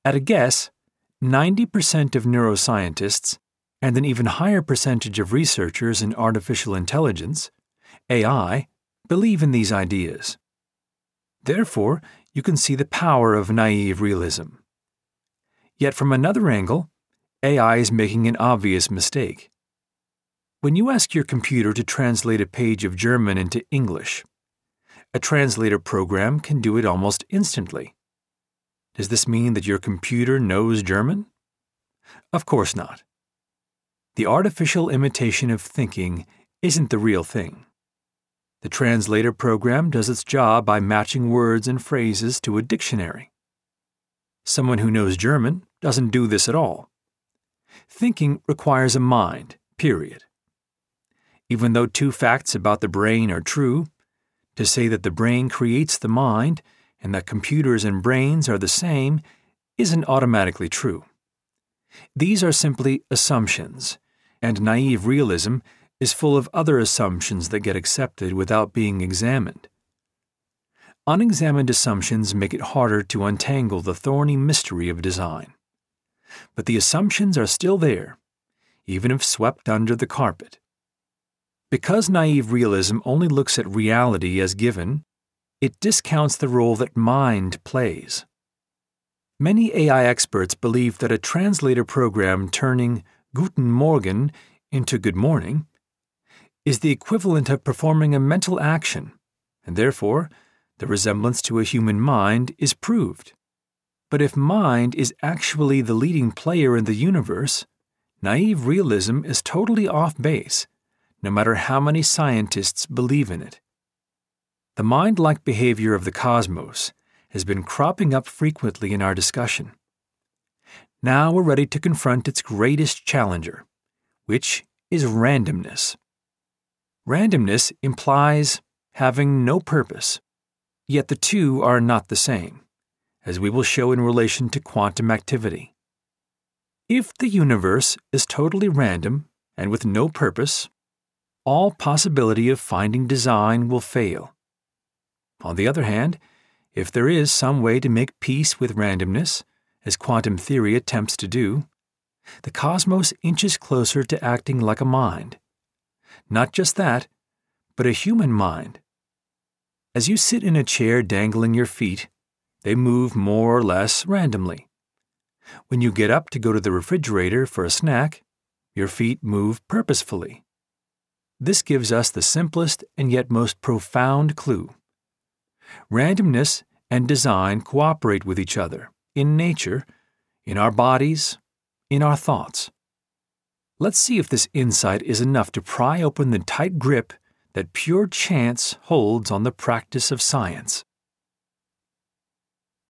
At a guess, 90% of neuroscientists and an even higher percentage of researchers in artificial intelligence, AI, believe in these ideas. Therefore, you can see the power of naive realism. Yet from another angle, AI is making an obvious mistake. When you ask your computer to translate a page of German into English, a translator program can do it almost instantly. Does this mean that your computer knows German? Of course not. The artificial imitation of thinking isn't the real thing. The translator program does its job by matching words and phrases to a dictionary. Someone who knows German doesn't do this at all. Thinking requires a mind, period. Even though two facts about the brain are true, to say that the brain creates the mind and that computers and brains are the same isn't automatically true. These are simply assumptions, and naive realism is full of other assumptions that get accepted without being examined. Unexamined assumptions make it harder to untangle the thorny mystery of design. But the assumptions are still there, even if swept under the carpet. Because naive realism only looks at reality as given, it discounts the role that mind plays. Many AI experts believe that a translator program turning Guten Morgen into Good Morning is the equivalent of performing a mental action, and therefore the resemblance to a human mind is proved. But if mind is actually the leading player in the universe, naive realism is totally off base, no matter how many scientists believe in it. The mind-like behavior of the cosmos has been cropping up frequently in our discussion. Now we're ready to confront its greatest challenger, which is randomness. Randomness implies having no purpose, yet the two are not the same, as we will show in relation to quantum activity. If the universe is totally random and with no purpose, all possibility of finding design will fail. On the other hand, if there is some way to make peace with randomness, as quantum theory attempts to do, the cosmos inches closer to acting like a mind. Not just that, but a human mind. As you sit in a chair dangling your feet, they move more or less randomly. When you get up to go to the refrigerator for a snack, your feet move purposefully. This gives us the simplest and yet most profound clue. Randomness and design cooperate with each other, in nature, in our bodies, in our thoughts. Let's see if this insight is enough to pry open the tight grip that pure chance holds on the practice of science.